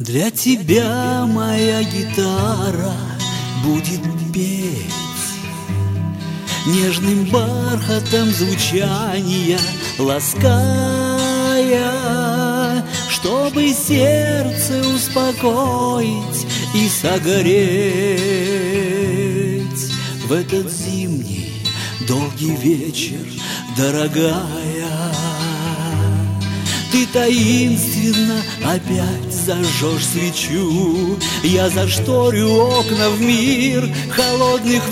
Для тебя моя гитара будет петь нежным бархатом звучания, лаская, чтобы сердце успокоить и согреть в этот зимний долгий вечер, дорогая. Ты таинственно опять зажжешь свечу, я зашторю окна в мир холодных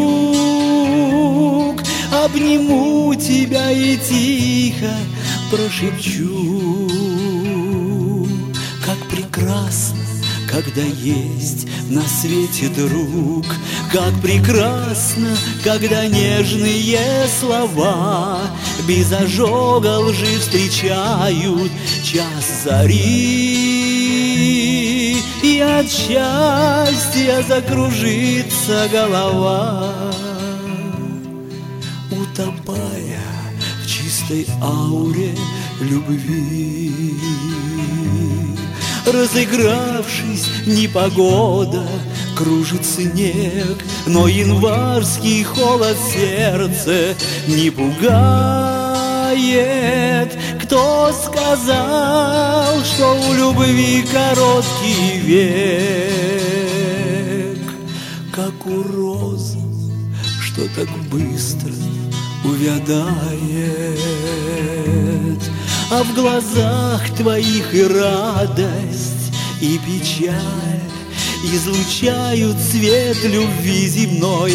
вьюг, обниму тебя и тихо прошепчу: как прекрасно, когда есть на свете друг, как прекрасно, когда нежные слова без ожога лжи встречают час зари, и от счастья закружится голова, утопая в чистой ауре любви. Разыгравшись, непогода, кружит снег, но январский холод сердце не пугает. Кто сказал, что у любви короткий век? Как у розы, что так быстро увядает, а в глазах твоих и радость, и печаль излучают свет любви земной,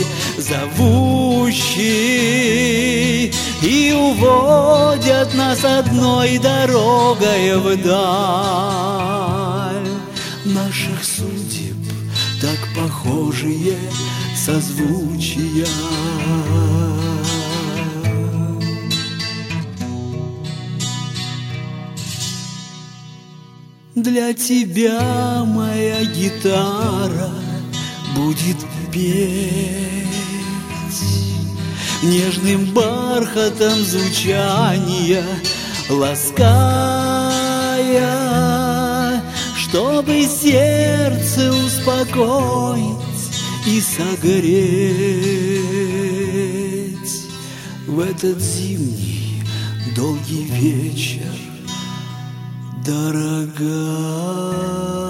зовущий, и уводят нас одной дорогой вдаль. Наших судеб так похожие созвучия. Для тебя моя гитара будет петь нежным бархатом звучания, лаская, чтобы сердце успокоить и согреть в этот зимний долгий вечер, дорогая.